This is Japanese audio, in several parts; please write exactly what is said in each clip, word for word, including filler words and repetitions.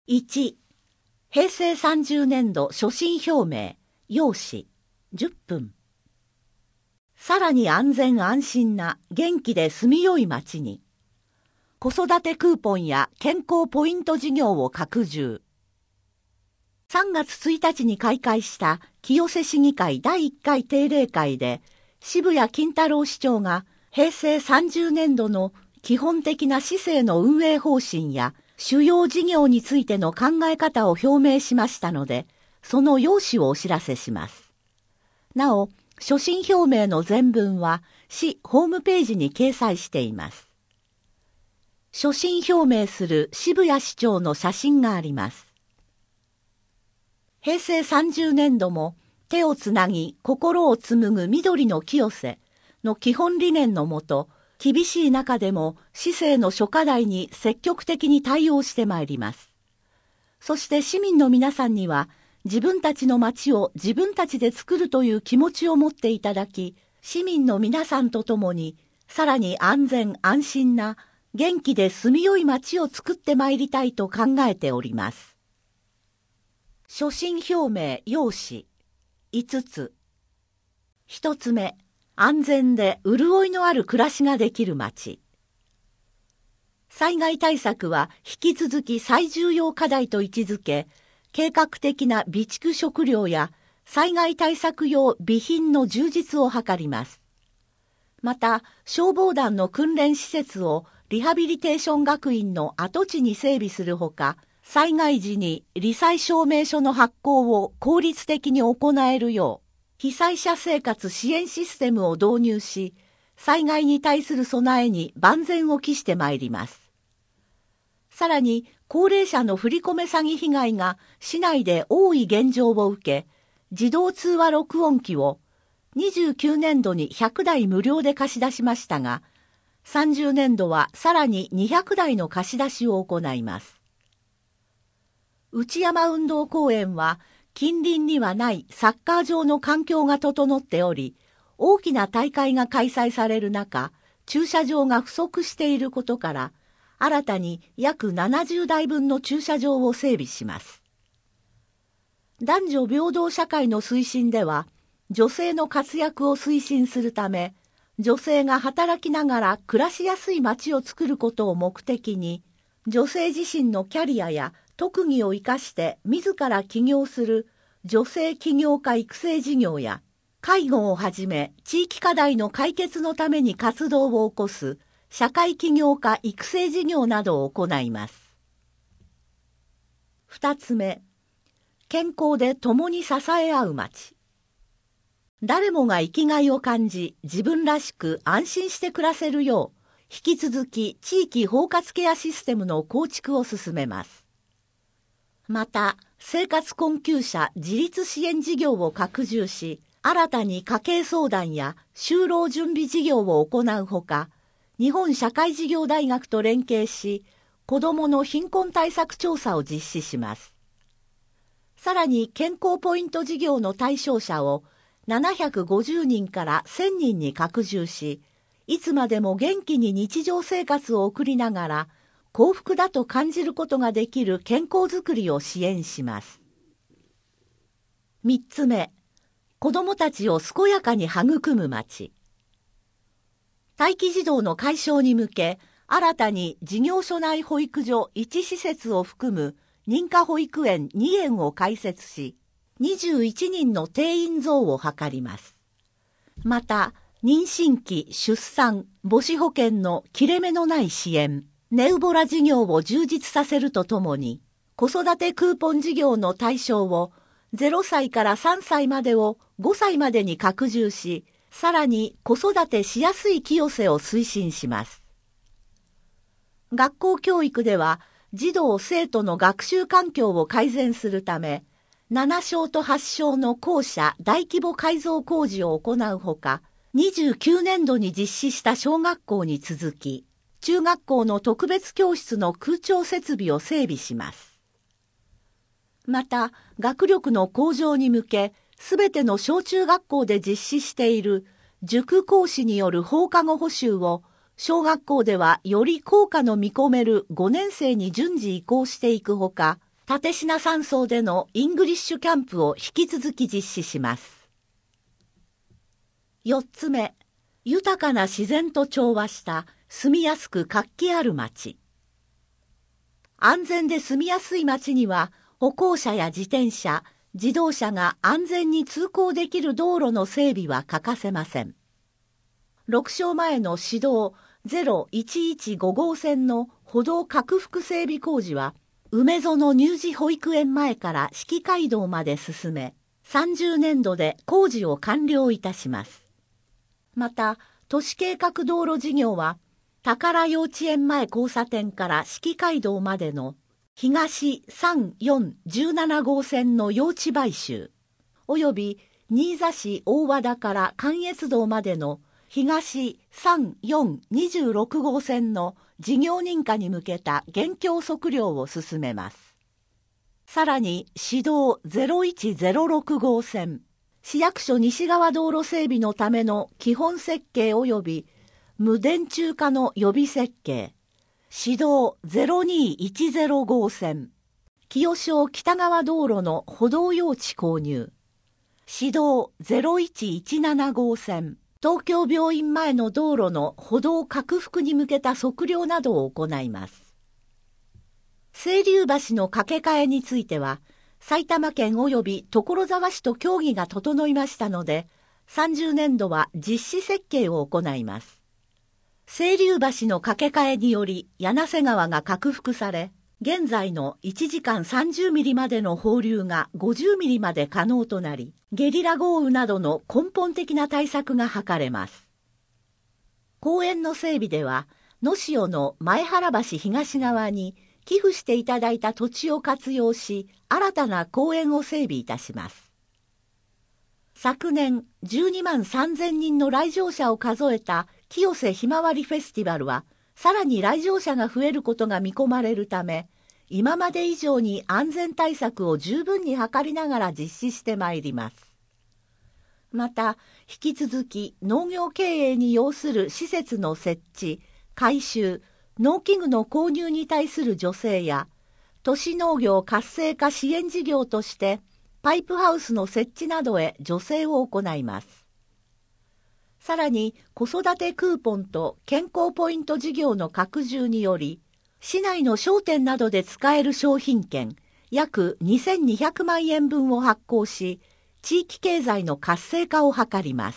いち、平成さんじゅうねんど所信表明、要旨、じゅっぷん。さらに安全安心な元気で住みよい町に、子育てクーポンや健康ポイント事業を拡充。さんがつついたちに開会した清瀬市議会だいいっかい定例会で、渋谷金太郎市長が平成さんじゅうねんどの基本的な市政の運営方針や主要事業についての考え方を表明しましたので、その要旨をお知らせします。なお、所信表明の全文は市ホームページに掲載しています。所信表明する渋谷市長の写真があります。平成さんじゅうねんども手をつなぎ心を紡ぐ緑の清瀬の基本理念のもと、厳しい中でも市政の諸課題に積極的に対応してまいります。そして市民の皆さんには自分たちの街を自分たちで作るという気持ちを持っていただき、市民の皆さんと共にさらに安全安心な元気で住みよい街を作ってまいりたいと考えております。所信表明要旨いつつ。ひとつめ、安全で潤いのある暮らしができる街。災害対策は引き続き最重要課題と位置づけ、計画的な備蓄食料や災害対策用備品の充実を図ります。また、消防団の訓練施設をリハビリテーション学院の跡地に整備するほか、災害時に罹災証明書の発行を効率的に行えるよう、被災者生活支援システムを導入し、災害に対する備えに万全を期してまいります。さらに、高齢者の振り込め詐欺被害が市内で多い現状を受け、自動通話録音機をにじゅうきゅうねんどにひゃくだい無料で貸し出しましたが、さんじゅうねんどはさらににひゃくだいの貸し出しを行います。内山運動公園は近隣にはないサッカー場の環境が整っており、大きな大会が開催される中、駐車場が不足していることから、新たに約ななじゅうだいぶんの駐車場を整備します。男女平等社会の推進では、女性の活躍を推進するため、女性が働きながら暮らしやすい街を作ることを目的に、女性自身のキャリアや特技を生かして自ら起業する女性起業家育成事業や、介護をはじめ地域課題の解決のために活動を起こす社会起業家育成事業などを行います。二つ目、健康で共に支え合う街。誰もが生きがいを感じ、自分らしく安心して暮らせるよう、引き続き地域包括ケアシステムの構築を進めます。また、生活困窮者自立支援事業を拡充し、新たに家計相談や就労準備事業を行うほか、日本社会事業大学と連携し、子どもの貧困対策調査を実施します。さらに健康ポイント事業の対象者をななひゃくごじゅうにんからせんにんに拡充し、いつまでも元気に日常生活を送りながら、幸福だと感じることができる健康づくりを支援します。三つ目、子どもたちを健やかに育む街。待機児童の解消に向け、新たに事業所内保育所いち施設を含む認可保育園にえんを開設し、にじゅういちにんの定員増を図ります。また、妊娠期、出産、母子保険の切れ目のない支援、ネウボラ事業を充実させるとともに、子育てクーポン事業の対象をゼロさいからさんさいまでをごさいまでに拡充し、さらに子育てしやすい清瀬を推進します。学校教育では、児童生徒の学習環境を改善するため、ななしょうとはちしょうの校舎大規模改造工事を行うほか、にじゅうきゅうねんどに実施した小学校に続き、中学校の特別教室の空調設備を整備します。また、学力の向上に向け、すべての小中学校で実施している塾講師による放課後補習を、小学校ではより効果の見込めるごねんせいに順次移行していくほか、 立科山荘でのイングリッシュキャンプを引き続き実施します。よっつめ、豊かな自然と調和した住みやすく活気ある街。安全で住みやすい街には、歩行者や自転車、自動車が安全に通行できる道路の整備は欠かせません。六章前の市道ゼロいちいちご号線の歩道拡幅整備工事は、梅園乳児保育園前から四季街道まで進め、さんじゅうねんどで工事を完了いたします。また、都市計画道路事業は、宝幼稚園前交差点から四季街道までの東さん、よん、じゅうなな号線の用地買収、および新座市大和田から関越道までの東さん、よん、にじゅうろく号線の事業認可に向けた現況測量を進めます。さらに市道ゼロいちゼロろく号線、市役所西側道路整備のための基本設計及び無電柱化の予備設計、市道ゼロにいちゼロ号線、清潮北側道路の歩道用地購入、市道ゼロいちいちなな号線、東京病院前の道路の歩道拡幅に向けた測量などを行います。清流橋の架け替えについては、埼玉県及び所沢市と協議が整いましたので、さんじゅうねんどは実施設計を行います。清流橋の架け替えにより柳瀬川が拡幅され、現在のいちじかんさんじゅうミリまでの放流がごじゅうミリまで可能となり、ゲリラ豪雨などの根本的な対策が図れます。公園の整備では、野潮の前原橋東側に寄付していただいた土地を活用し、新たな公園を整備いたします。昨年じゅうにまんさんぜんにんの来場者を数えた清瀬ひまわりフェスティバルは、さらに来場者が増えることが見込まれるため、今まで以上に安全対策を十分に図りながら実施してまいります。また、引き続き農業経営に要する施設の設置、改修、農機具の購入に対する助成や、都市農業活性化支援事業として、パイプハウスの設置などへ助成を行います。さらに子育てクーポンと健康ポイント事業の拡充により、市内の商店などで使える商品券約にせんにひゃくまんえん分を発行し、地域経済の活性化を図ります。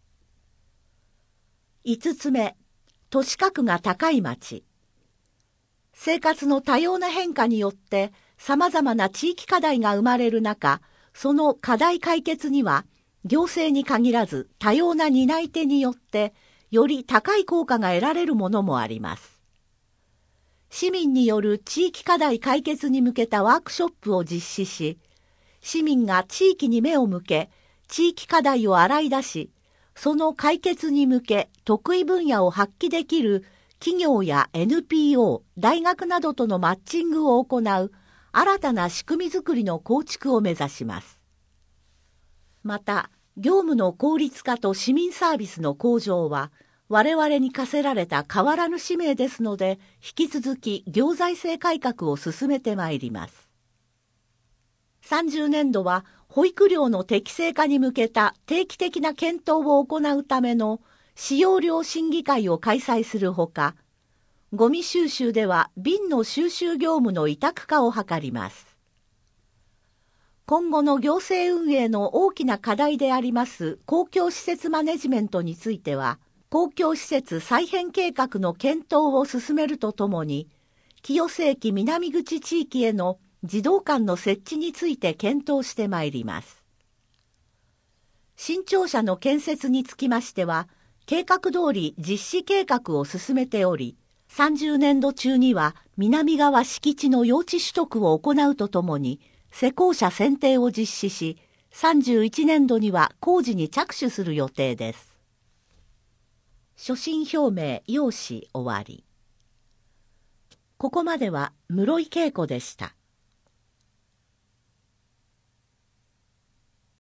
いつつめ、都市格が高い町。生活の多様な変化によって様々な地域課題が生まれる中、その課題解決には、行政に限らず多様な担い手によってより高い効果が得られるものもあります。市民による地域課題解決に向けたワークショップを実施し、市民が地域に目を向け、地域課題を洗い出し、その解決に向け得意分野を発揮できる企業や エヌピーオー、大学などとのマッチングを行う新たな仕組みづくりの構築を目指します。また、業務の効率化と市民サービスの向上は、我々に課せられた変わらぬ使命ですので、引き続き行財政改革を進めてまいります。さんじゅうねんどは、保育料の適正化に向けた定期的な検討を行うための使用料審議会を開催するほか、ゴミ収集では瓶の収集業務の委託化を図ります。今後の行政運営の大きな課題であります公共施設マネジメントについては、公共施設再編計画の検討を進めるとともに、清瀬駅南口地域への児童館の設置について検討してまいります。新庁舎の建設につきましては、計画通り実施計画を進めており、さんじゅうねんど中には南側敷地の用地取得を行うとともに、施工者選定を実施し、さんじゅういちねんどには工事に着手する予定です。所信表明要旨終わり。ここまでは室井恵子でした。